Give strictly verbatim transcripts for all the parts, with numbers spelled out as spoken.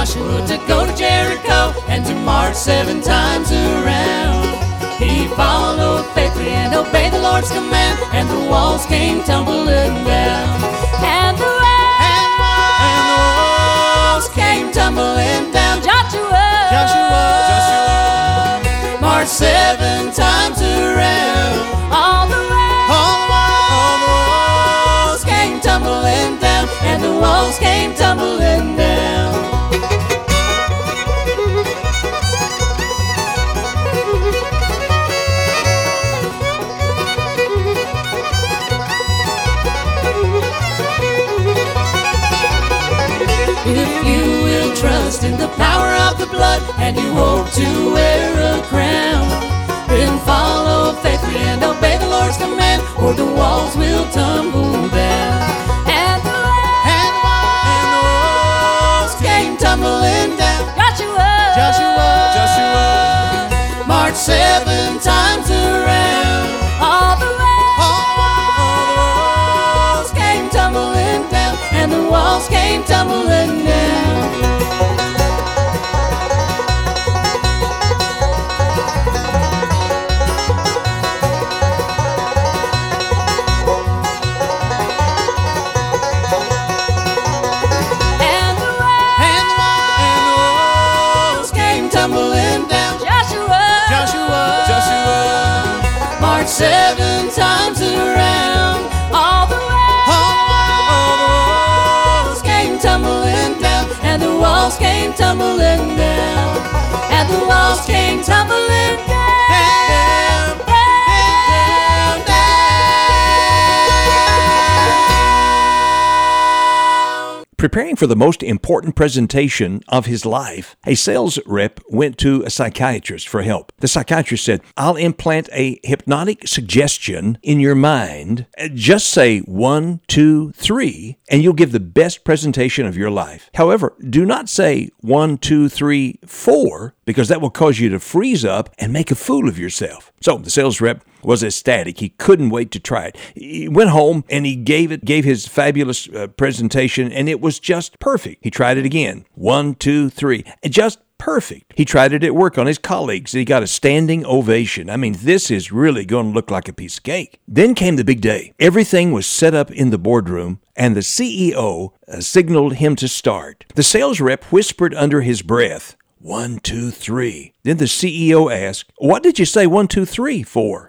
Joshua to go to Jericho and to march seven times around. He followed faithfully and obeyed the Lord's command, and the walls came tumbling down. And the walls came tumbling down. Joshua, Joshua, Joshua, marched seven times around. All the walls, all the walls came tumbling down, and the walls came tumbling down. If you will trust in the power of the blood and you hope to wear a crown, then follow faithfully and obey the Lord's command, or the walls will tumble down. And the walls, and the walls came tumbling down. Joshua, Joshua, Joshua, marched seven times around. All the walls, all the walls came tumbling down, and the walls came tumbling down. And the walls, and the walls came tumbling down. Joshua, Joshua, Joshua, marched seven times around. All the walls, all the walls came tumbling down, and the walls came tumbling down, and the walls came tumbling down, down, down, down. Preparing for the most important presentation of his life, a sales rep went to a psychiatrist for help. The psychiatrist said, "I'll implant a hypnotic suggestion in your mind. Just say one, two, three, and you'll give the best presentation of your life. However, do not say one, two, three, four, because that will cause you to freeze up and make a fool of yourself." So the sales rep was ecstatic. He couldn't wait to try it. He went home and he gave it, gave his fabulous uh, presentation, and it was just perfect. He tried it again. One, two, three, and just perfect. He tried it at work on his colleagues, and he got a standing ovation. I mean, this is really going to look like a piece of cake. Then came the big day. Everything was set up in the boardroom, and the C E O uh, signaled him to start. The sales rep whispered under his breath, "One, two, three." Then the C E O asked, "What did you say one, two, three for?"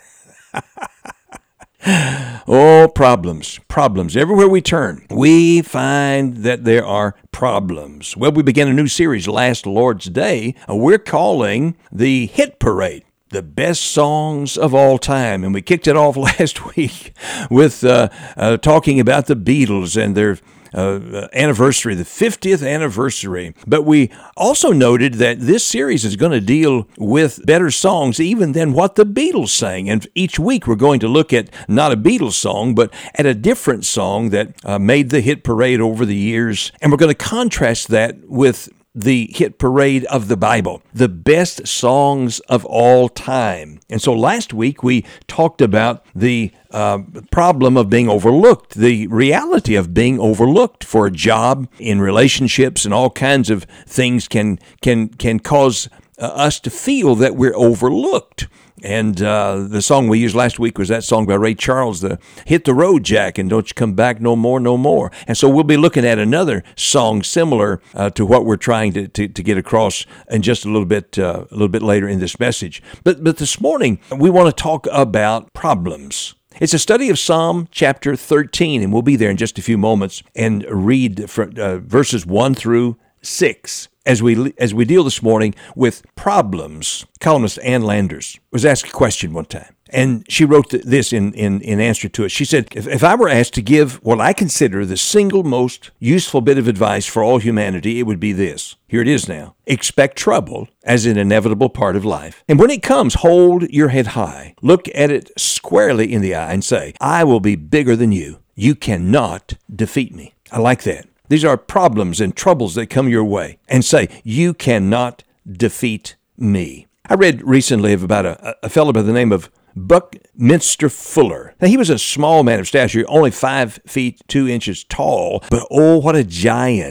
Oh, problems, problems. Everywhere we turn, we find that there are problems. Well, we began a new series last Lord's Day. Uh, we're calling the Hit Parade, the best songs of all time. And we kicked it off last week with uh, uh, talking about the Beatles and their Uh, anniversary, the fiftieth anniversary. But we also noted that this series is going to deal with better songs even than what the Beatles sang. And each week we're going to look at not a Beatles song, but at a different song that uh, made the hit parade over the years. And we're going to contrast that with the hit parade of the Bible, the best songs of all time. And so last week we talked about the uh, problem of being overlooked, the reality of being overlooked for a job, in relationships, and all kinds of things can can can cause uh, us to feel that we're overlooked. And uh, the song we used last week was that song by Ray Charles, the Hit the Road, Jack, and Don't You Come Back No More, No More. And so we'll be looking at another song similar uh, to what we're trying to, to, to get across in just a little bit uh, a little bit later in this message. But, but this morning, we want to talk about problems. It's a study of Psalm chapter thirteen, and we'll be there in just a few moments and read from, uh, verses one through six. As we as we deal this morning with problems. Columnist Ann Landers was asked a question one time, and she wrote this in, in, in answer to it. She said, if, if I were asked to give what I consider the single most useful bit of advice for all humanity, it would be this. Here it is now. Expect trouble as an inevitable part of life. And when it comes, hold your head high. Look at it squarely in the eye and say, I will be bigger than you. You cannot defeat me. I like that. These are problems and troubles that come your way, and say, you cannot defeat me. I read recently of about a, a fellow by the name of Buckminster Fuller. Now, he was a small man of stature, only five feet two inches tall, but oh, what a giant.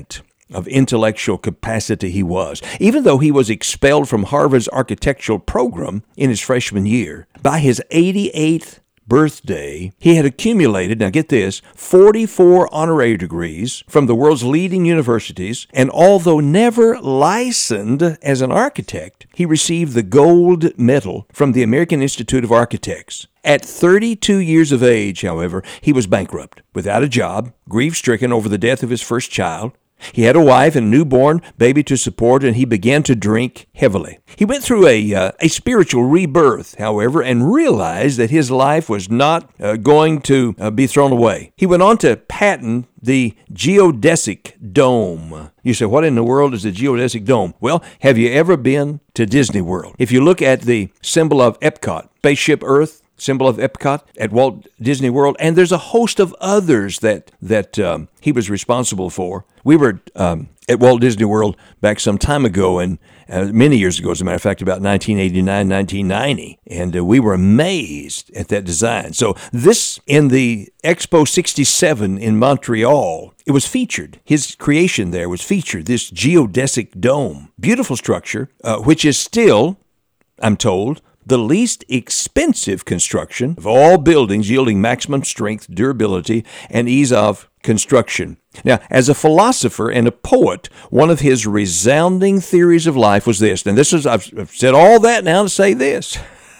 of intellectual capacity he was. Even though he was expelled from Harvard's architectural program in his freshman year, by his eighty-eighth birthday, he had accumulated, now get this, forty-four honorary degrees from the world's leading universities, and although never licensed as an architect, he received the gold medal from the American Institute of Architects. At thirty-two years of age, however, he was bankrupt, without a job, grief-stricken over the death of his first child. He had a wife and a newborn baby to support, and he began to drink heavily. He went through a uh, a spiritual rebirth, however, and realized that his life was not uh, going to uh, be thrown away. He went on to patent the geodesic dome. You say, what in the world is the geodesic dome? Well, have you ever been to Disney World? If you look at the symbol of Epcot, Spaceship Earth, symbol of Epcot at Walt Disney World, and there's a host of others that that um, he was responsible for. We were um, at Walt Disney World back some time ago, and uh, many years ago, as a matter of fact, about nineteen eighty-nine, nineteen ninety, and uh, we were amazed at that design. So this, in the Expo sixty-seven in Montreal, it was featured. His creation there was featured, this geodesic dome. Beautiful structure, uh, which is still, I'm told, the least expensive construction of all buildings, yielding maximum strength, durability, and ease of construction. Now, as a philosopher and a poet, one of his resounding theories of life was this, and this is, I've, I've said all that now to say this.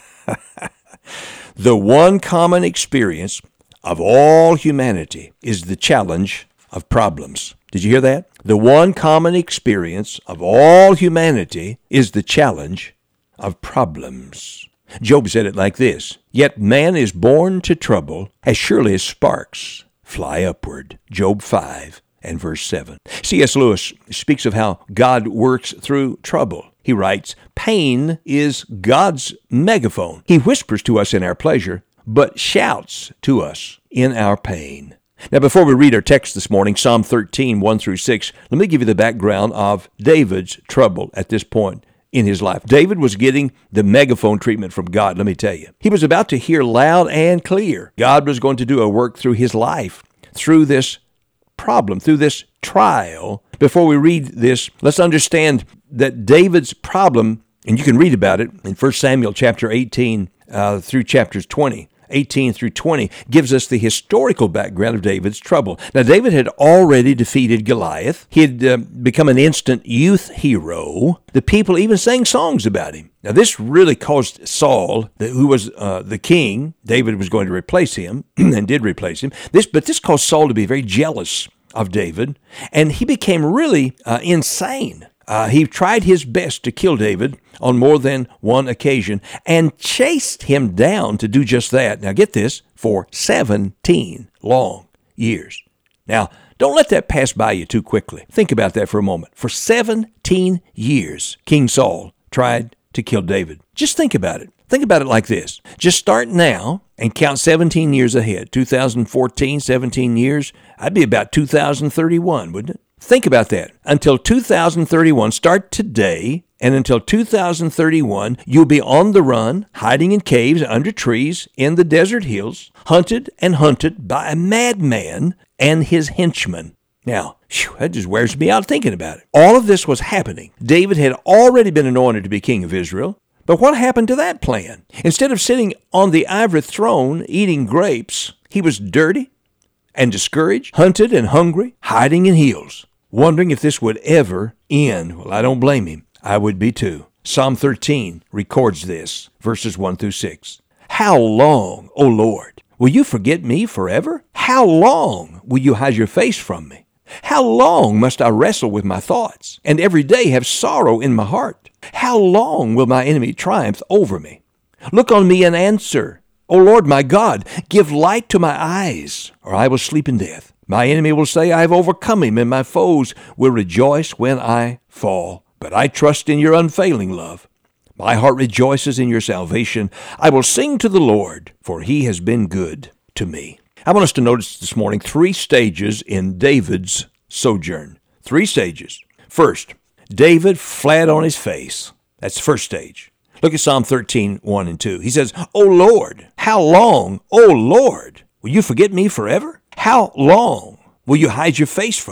The one common experience of all humanity is the challenge of problems. Did you hear that? The one common experience of all humanity is the challenge of problems. Job said it like this, "Yet man is born to trouble as surely as sparks fly upward." Job five and verse seven. C S Lewis speaks of how God works through trouble. He writes, "Pain is God's megaphone. He whispers to us in our pleasure, but shouts to us in our pain." Now, before we read our text this morning, Psalm thirteen, one through six, let me give you the background of David's trouble at this point in his life. David was getting the megaphone treatment from God, let me tell you. He was about to hear loud and clear. God was going to do a work through his life, through this problem, through this trial. Before we read this, let's understand that David's problem, and you can read about it in First Samuel chapter eighteen uh, through chapters twenty. eighteen through twenty gives us the historical background of David's trouble. Now, David had already defeated Goliath. He had uh, become an instant youth hero. The people even sang songs about him. Now, this really caused Saul, who was uh, the king, David was going to replace him, and did replace him. This, but this caused Saul to be very jealous of David, and he became really uh, insane. Uh, he tried his best to kill David on more than one occasion and chased him down to do just that. Now get this, for seventeen long years. Now, don't let that pass by you too quickly. Think about that for a moment. For seventeen years, King Saul tried to kill David. Just think about it. Think about it like this. Just start now and count seventeen years ahead. two thousand fourteen, seventeen years, I'd be about two thousand thirty-one, wouldn't it? Think about that. Until two thousand thirty-one, start today, and until two thousand thirty-one, you'll be on the run, hiding in caves, under trees, in the desert hills, hunted and hunted by a madman and his henchmen. Now, whew, that just wears me out thinking about it. All of this was happening. David had already been anointed to be king of Israel. But what happened to that plan? Instead of sitting on the ivory throne eating grapes, he was dirty and discouraged, hunted and hungry, hiding in hills, wondering if this would ever end. Well, I don't blame him. I would be too. Psalm thirteen records this, verses one through six. "How long, O Lord, will you forget me forever? How long will you hide your face from me? How long must I wrestle with my thoughts, and every day have sorrow in my heart? How long will my enemy triumph over me? Look on me and answer. O Lord my God, give light to my eyes, or I will sleep in death. My enemy will say, I have overcome him, and my foes will rejoice when I fall. But I trust in your unfailing love. My heart rejoices in your salvation. I will sing to the Lord, for he has been good to me." I want us to notice this morning three stages in David's sojourn. Three stages. First, David fled on his face. That's the first stage. Look at Psalm thirteen, one and two. He says, O Lord, how long, O Lord, will you forget me forever? How long will you hide your face from me?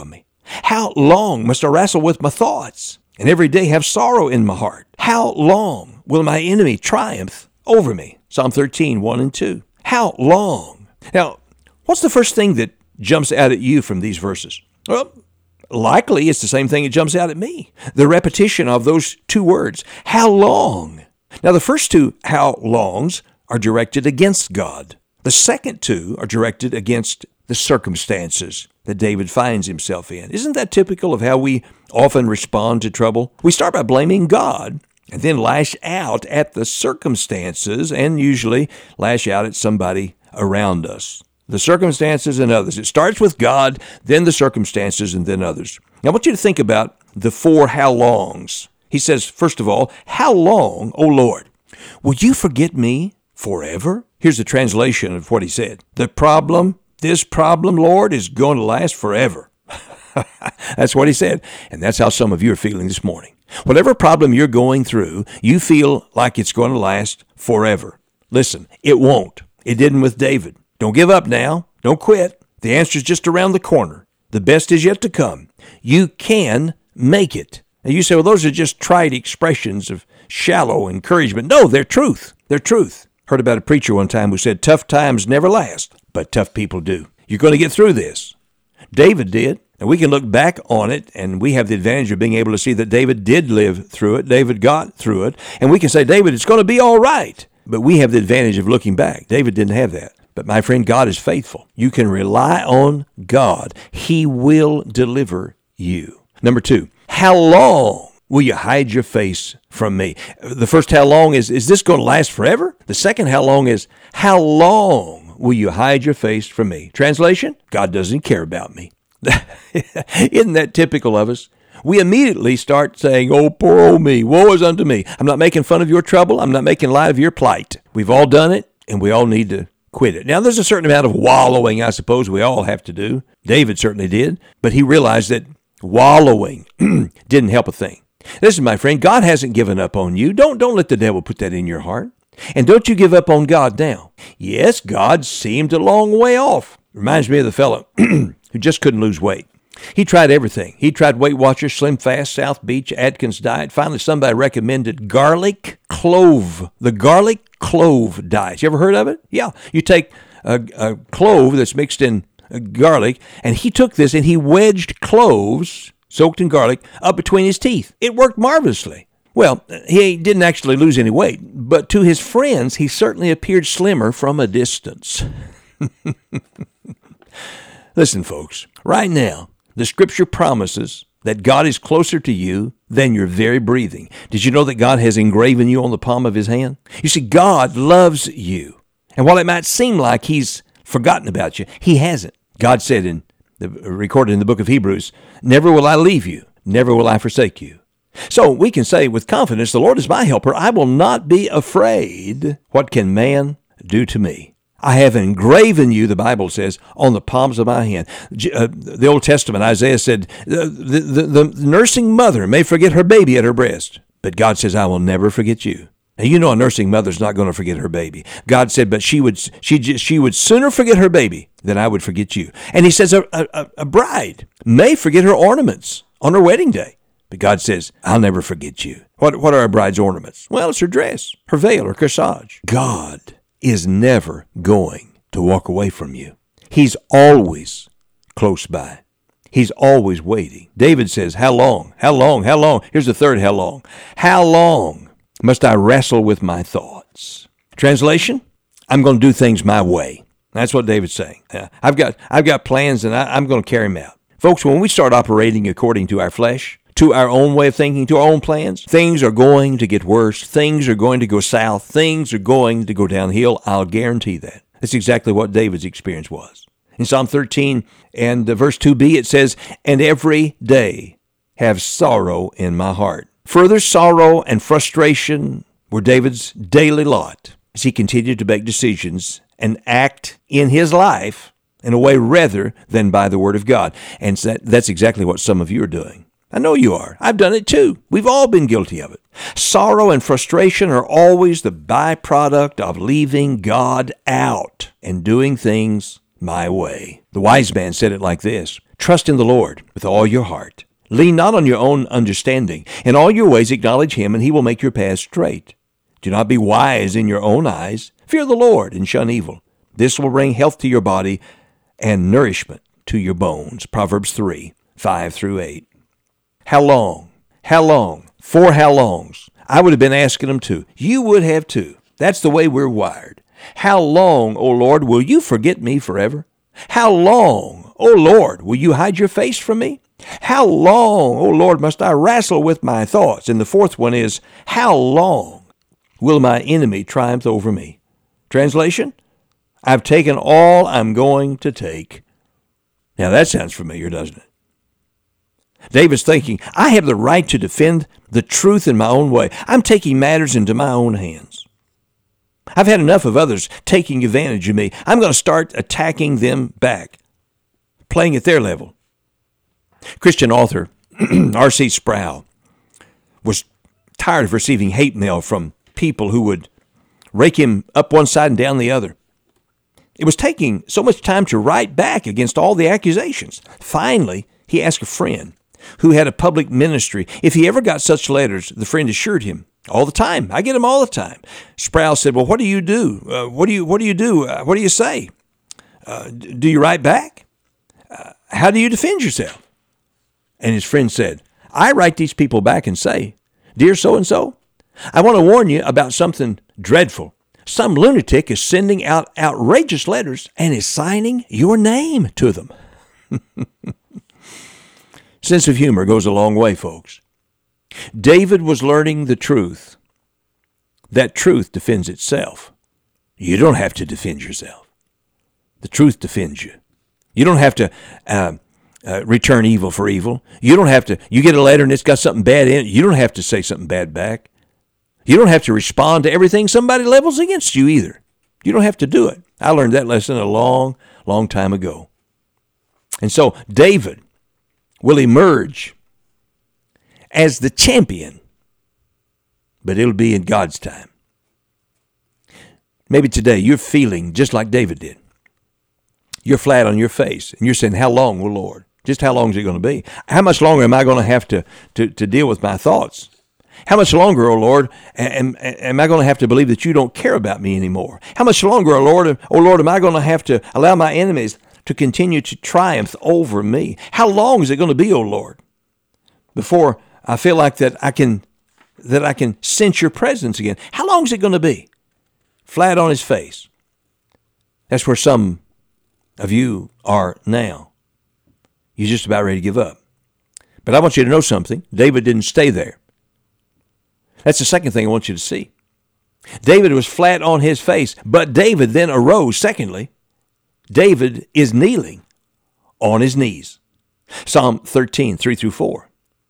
How long must I wrestle with my thoughts and every day have sorrow in my heart? How long will my enemy triumph over me? Psalm thirteen, one and two. How long? Now, what's the first thing that jumps out at you from these verses? Well, likely it's the same thing that jumps out at me. The repetition of those two words, how long? Now, the first two how longs are directed against God. The second two are directed against the circumstances that David finds himself in. Isn't that typical of how we often respond to trouble? We start by blaming God and then lash out at the circumstances and usually lash out at somebody around us. The circumstances and others. It starts with God, then the circumstances, and then others. Now, I want you to think about the four how longs. He says, first of all, how long, O Lord, will you forget me forever? Here's the translation of what he said. The problem, this problem, Lord, is going to last forever. That's what he said. And that's how some of you are feeling this morning. Whatever problem you're going through, you feel like it's going to last forever. Listen, it won't. It didn't with David. Don't give up now. Don't quit. The answer's just around the corner. The best is yet to come. You can make it. And you say, well, those are just trite expressions of shallow encouragement. No, they're truth. They're truth. Heard about a preacher one time who said, tough times never last, but tough people do. You're going to get through this. David did. And we can look back on it, and we have the advantage of being able to see that David did live through it. David got through it. And we can say, David, it's going to be all right. But we have the advantage of looking back. David didn't have that. But my friend, God is faithful. You can rely on God. He will deliver you. Number two, how long will you hide your face from me? The first how long is, is this going to last forever? The second how long is, how long will you hide your face from me? Translation, God doesn't care about me. Isn't that typical of us? We immediately start saying, oh, poor old me, woe is unto me. I'm not making fun of your trouble. I'm not making light of your plight. We've all done it, and we all need to quit it. Now, there's a certain amount of wallowing, I suppose, we all have to do. David certainly did, but he realized that wallowing didn't help a thing. Listen, my friend, God hasn't given up on you. Don't, don't let the devil put that in your heart. And don't you give up on God now. Yes, God seemed a long way off. Reminds me of the fellow who just couldn't lose weight. He tried everything. He tried Weight Watchers, Slim Fast, South Beach, Atkins diet. Finally, somebody recommended garlic clove, the garlic clove diet. You ever heard of it? Yeah. You take a, a clove that's mixed in garlic, and he took this and he wedged cloves, soaked in garlic, up between his teeth. It worked marvelously. Well, he didn't actually lose any weight, but to his friends, he certainly appeared slimmer from a distance. Listen, folks, right now, the Scripture promises that God is closer to you than your very breathing. Did you know that God has engraven you on the palm of his hand? You see, God loves you. And while it might seem like he's forgotten about you, he hasn't. God said, in the, recorded in the book of Hebrews, never will I leave you, never will I forsake you. So we can say with confidence, the Lord is my helper. I will not be afraid. What can man do to me? I have engraven you, the Bible says, on the palms of my hand. Uh, the Old Testament, Isaiah said, the, the, the nursing mother may forget her baby at her breast, but God says, I will never forget you. Now, you know a nursing mother's not going to forget her baby. God said, but she would she she would sooner forget her baby than I would forget you. And he says, a, a, a bride may forget her ornaments on her wedding day, but God says, I'll never forget you. What, what are a bride's ornaments? Well, it's her dress, her veil, her corsage. God is never going to walk away from you. He's always close by. He's always waiting. David says, how long? How long? How long? Here's the third how long. How long must I wrestle with my thoughts? Translation, I'm going to do things my way. That's what David's saying. Uh, I've got I've got plans, and I, I'm going to carry them out. Folks, when we start operating according to our flesh, to our own way of thinking, to our own plans, things are going to get worse. Things are going to go south. Things are going to go downhill. I'll guarantee that. That's exactly what David's experience was. In Psalm thirteen and verse two b, it says, and every day have sorrow in my heart. Further sorrow and frustration were David's daily lot as he continued to make decisions and act in his life in a way rather than by the Word of God. And that's exactly what some of you are doing. I know you are. I've done it too. We've all been guilty of it. Sorrow and frustration are always the byproduct of leaving God out and doing things my way. The wise man said it like this, Trust in the Lord with all your heart. Lean not on your own understanding. In all your ways acknowledge him, and he will make your paths straight. Do not be wise in your own eyes. Fear the Lord and shun evil. This will bring health to your body and nourishment to your bones. Proverbs three, five through eight. How long? How long? For how longs? I would have been asking them too. You would have too. That's the way we're wired. How long, O Lord, will you forget me forever? How long, O Lord, will you hide your face from me? How long, O Lord, must I wrestle with my thoughts? And the fourth one is, how long will my enemy triumph over me? Translation, I've taken all I'm going to take. Now that sounds familiar, doesn't it? David's thinking, I have the right to defend the truth in my own way. I'm taking matters into my own hands. I've had enough of others taking advantage of me. I'm going to start attacking them back, playing at their level. Christian author R C Sproul was tired of receiving hate mail from people who would rake him up one side and down the other. It was taking so much time to write back against all the accusations. Finally, he asked a friend who had a public ministry if he ever got such letters. The friend assured him, all the time. I get them all the time. Sproul said, well, what do you do? Uh, what do you What do you do? Uh, what do you say? Uh, do you write back? Uh, how do you defend yourself? And his friend said, I write these people back and say, dear so-and-so, I want to warn you about something dreadful. Some lunatic is sending out outrageous letters and is signing your name to them. Sense of humor goes a long way, folks. David was learning the truth. That truth defends itself. You don't have to defend yourself. The truth defends you. You don't have to uh, uh, return evil for evil. You don't have to, you get a letter and it's got something bad in it. You don't have to say something bad back. You don't have to respond to everything somebody levels against you either. You don't have to do it. I learned that lesson a long, long time ago. And so David will emerge as the champion, but it'll be in God's time. Maybe today you're feeling just like David did. You're flat on your face, and you're saying, how long, oh Lord? Just how long is it going to be? How much longer am I going to have to, to, to deal with my thoughts? How much longer, oh Lord, am, am I going to have to believe that you don't care about me anymore? How much longer, oh Lord, oh Lord, am I going to have to allow my enemies to continue to triumph over me? How long is it going to be, oh Lord, before I feel like that I can that I can sense your presence again? How long is it going to be? Flat on his face. That's where some of you are now. You're just about ready to give up. But I want you to know something. David didn't stay there. That's the second thing I want you to see. David was flat on his face, but David then arose. Secondly, David is kneeling on his knees. Psalm thirteen, three through four.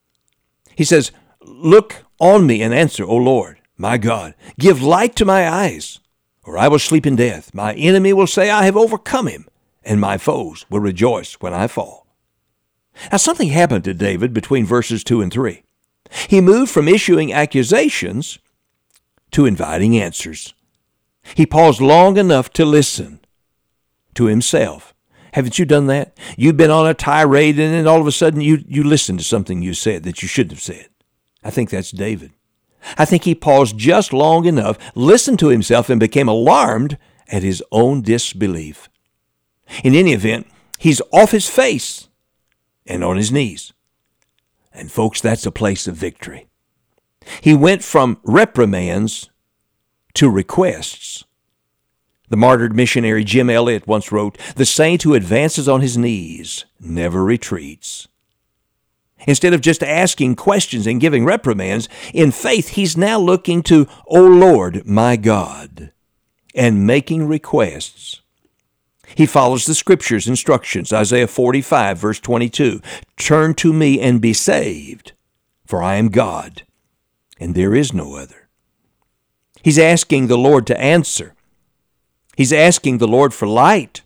He says, look on me and answer, O Lord, my God. Give light to my eyes, or I will sleep in death. My enemy will say, I have overcome him, and my foes will rejoice when I fall. Now, something happened to David between verses two and three. He moved from issuing accusations to inviting answers. He paused long enough to listen to himself. Haven't you done that? You've been on a tirade, and then all of a sudden you, you listened to something you said that you shouldn't have said. I think that's David. I think he paused just long enough, listened to himself, and became alarmed at his own disbelief. In any event, he's off his face and on his knees. And folks, that's a place of victory. He went from reprimands to requests. The martyred missionary Jim Elliot once wrote, the saint who advances on his knees never retreats. Instead of just asking questions and giving reprimands, in faith he's now looking to, O Lord, my God, and making requests. He follows the Scripture's instructions, Isaiah forty-five, verse twenty-two. Turn to me and be saved, for I am God, and there is no other. He's asking the Lord to answer. He's asking the Lord for light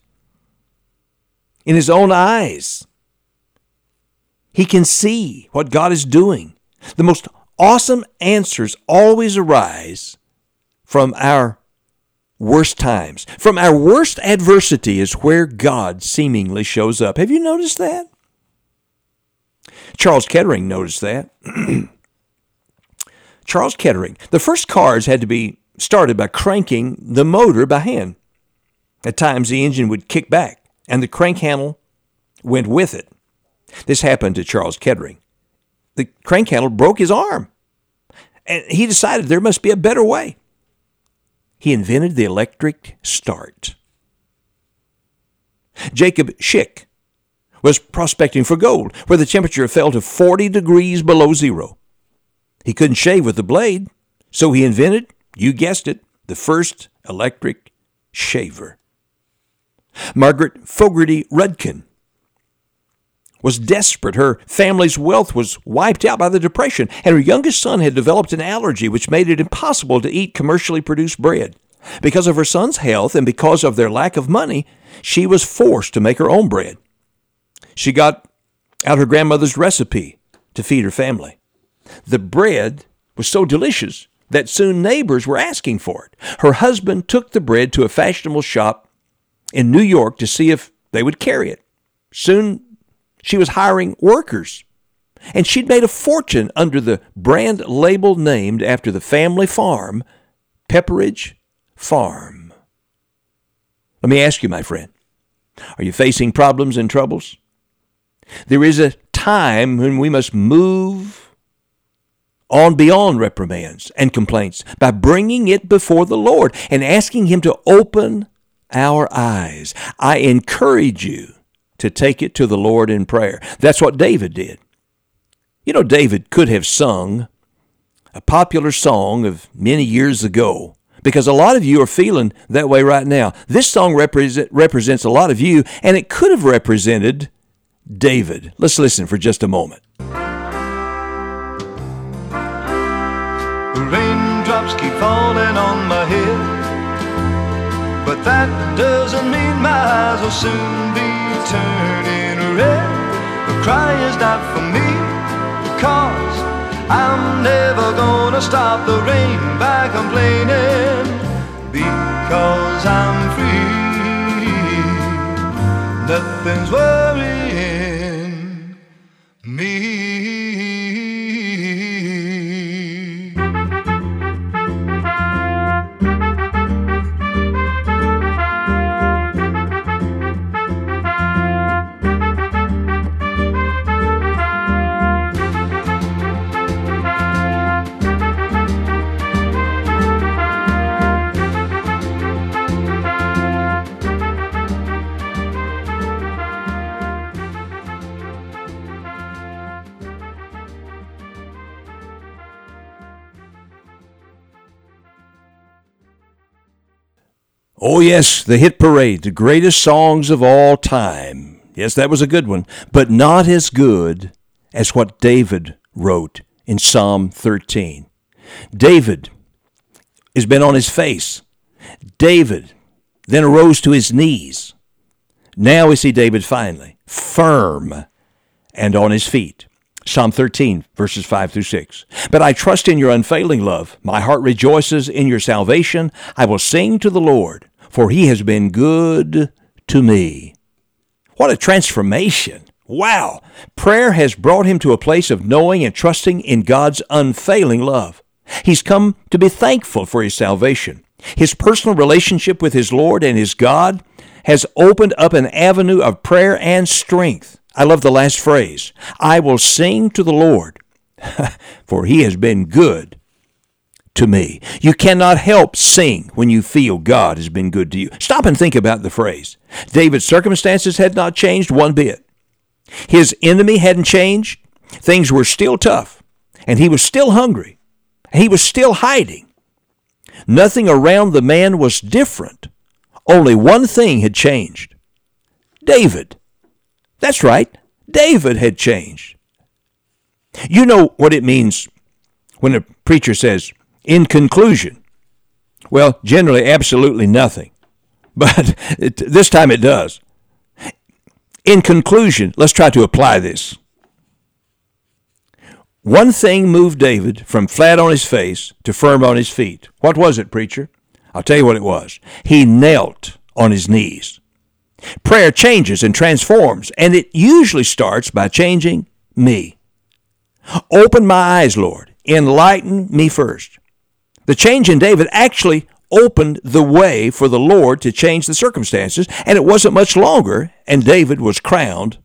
in his own eyes. He can see what God is doing. The most awesome answers always arise from our worst times. From our worst adversity is where God seemingly shows up. Have you noticed that? Charles Kettering noticed that. Charles Kettering. The first cars had to be started by cranking the motor by hand. At times, the engine would kick back, and the crank handle went with it. This happened to Charles Kettering. The crank handle broke his arm, and he decided there must be a better way. He invented the electric start. Jacob Schick was prospecting for gold, where the temperature fell to forty degrees below zero. He couldn't shave with the blade, so he invented, you guessed it, the first electric shaver. Margaret Fogarty Rudkin was desperate. Her family's wealth was wiped out by the Depression, and her youngest son had developed an allergy which made it impossible to eat commercially produced bread. Because of her son's health and because of their lack of money, she was forced to make her own bread. She got out her grandmother's recipe to feed her family. The bread was so delicious that soon neighbors were asking for it. Her husband took the bread to a fashionable shop in New York to see if they would carry it. Soon she was hiring workers, and she'd made a fortune under the brand label named after the family farm, Pepperidge Farm. Let me ask you, my friend, are you facing problems and troubles? There is a time when we must move on beyond reprimands and complaints by bringing it before the Lord and asking Him to open our eyes. I encourage you to take it to the Lord in prayer. That's what David did. You know, David could have sung a popular song of many years ago, because a lot of you are feeling that way right now. This song represent, represents a lot of you, and it could have represented David. Let's listen for just a moment. Raindrops keep falling on my head, but that doesn't mean my eyes will soon be turning red. The cry is not for me, cause I'm never gonna stop the rain by complaining, because I'm free. Nothing's worrying me. Oh, yes, the hit parade, the greatest songs of all time. Yes, that was a good one, but not as good as what David wrote in Psalm thirteen. David has been on his face. David then arose to his knees. Now we see David finally firm and on his feet. Psalm thirteen, verses five through six. But I trust in your unfailing love. My heart rejoices in your salvation. I will sing to the Lord, for he has been good to me. What a transformation. Wow. Prayer has brought him to a place of knowing and trusting in God's unfailing love. He's come to be thankful for his salvation. His personal relationship with his Lord and his God has opened up an avenue of prayer and strength. I love the last phrase. I will sing to the Lord, for he has been good to me. You cannot help sing when you feel God has been good to you. Stop and think about the phrase. David's circumstances had not changed one bit. His enemy hadn't changed. Things were still tough, and he was still hungry. He was still hiding. Nothing around the man was different. Only one thing had changed. David. That's right. David had changed. You know what it means when a preacher says, in conclusion. Well, generally, absolutely nothing. But it, this time it does. In conclusion, let's try to apply this. One thing moved David from flat on his face to firm on his feet. What was it, preacher? I'll tell you what it was. He knelt on his knees. Prayer changes and transforms, and it usually starts by changing me. Open my eyes, Lord. Enlighten me first. The change in David actually opened the way for the Lord to change the circumstances, and it wasn't much longer, and David was crowned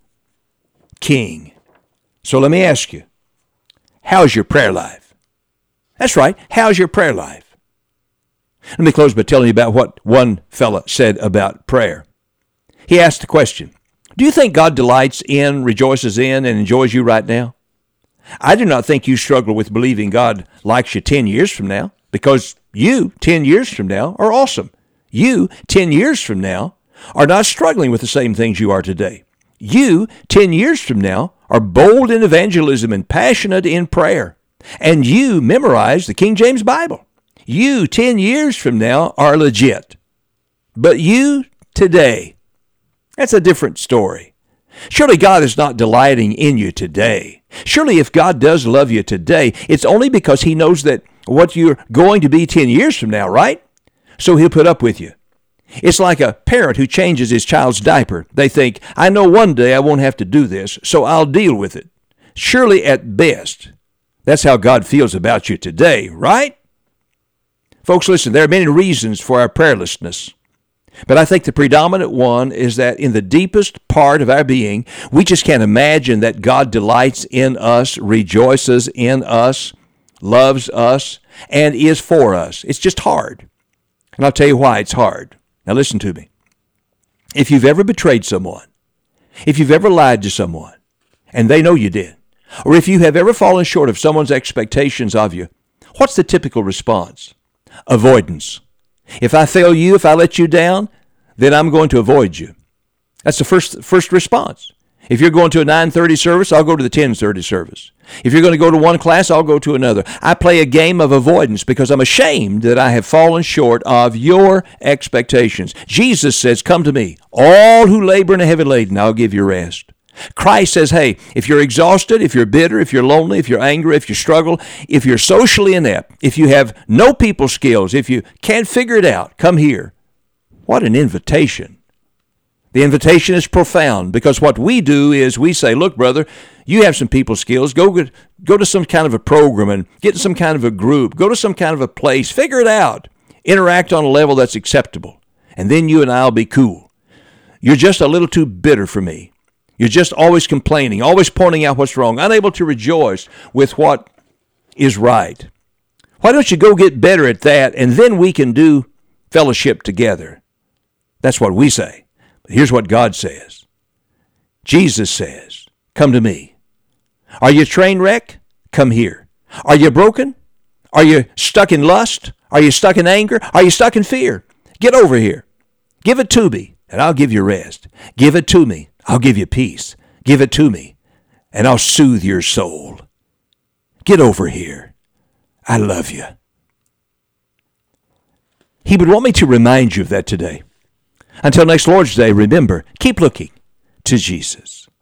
king. So let me ask you, how's your prayer life? That's right, how's your prayer life? Let me close by telling you about what one fella said about prayer. He asked the question, do you think God delights in, rejoices in, and enjoys you right now? I do not think you struggle with believing God likes you ten years from now, because you, ten years from now, are awesome. You, ten years from now, are not struggling with the same things you are today. You, ten years from now, are bold in evangelism and passionate in prayer. And you memorize the King James Bible. You, ten years from now, are legit. But you, today, that's a different story. Surely God is not delighting in you today. Surely if God does love you today, it's only because he knows that what you're going to be ten years from now, right? So he'll put up with you. It's like a parent who changes his child's diaper. They think, I know one day I won't have to do this, so I'll deal with it. Surely at best, that's how God feels about you today, right? Folks, listen, there are many reasons for our prayerlessness. But I think the predominant one is that in the deepest part of our being, we just can't imagine that God delights in us, rejoices in us, loves us, and is for us. It's just hard. And I'll tell you why it's hard. Now listen to me. If you've ever betrayed someone, if you've ever lied to someone, and they know you did, or if you have ever fallen short of someone's expectations of you, what's the typical response? Avoidance. If I fail you, if I let you down, then I'm going to avoid you. That's the first first response. If you're going to a nine thirty service, I'll go to the ten thirty service. If you're going to go to one class, I'll go to another. I play a game of avoidance because I'm ashamed that I have fallen short of your expectations. Jesus says, come to me, all who labor and are heavy laden, I'll give you rest. Christ says, hey, if you're exhausted, if you're bitter, if you're lonely, if you're angry, if you struggle, if you're socially inept, if you have no people skills, if you can't figure it out, come here. What an invitation. The invitation is profound because what we do is we say, look, brother, you have some people skills. Go, go to some kind of a program and get in some kind of a group. Go to some kind of a place. Figure it out. Interact on a level that's acceptable. And then you and I will be cool. You're just a little too bitter for me. You're just always complaining, always pointing out what's wrong, unable to rejoice with what is right. Why don't you go get better at that, and then we can do fellowship together? That's what we say. But here's what God says. Jesus says, come to me. Are you a train wreck? Come here. Are you broken? Are you stuck in lust? Are you stuck in anger? Are you stuck in fear? Get over here. Give it to me, and I'll give you rest. Give it to me. I'll give you peace. Give it to me, and I'll soothe your soul. Get over here. I love you. He would want me to remind you of that today. Until next Lord's Day, remember, keep looking to Jesus.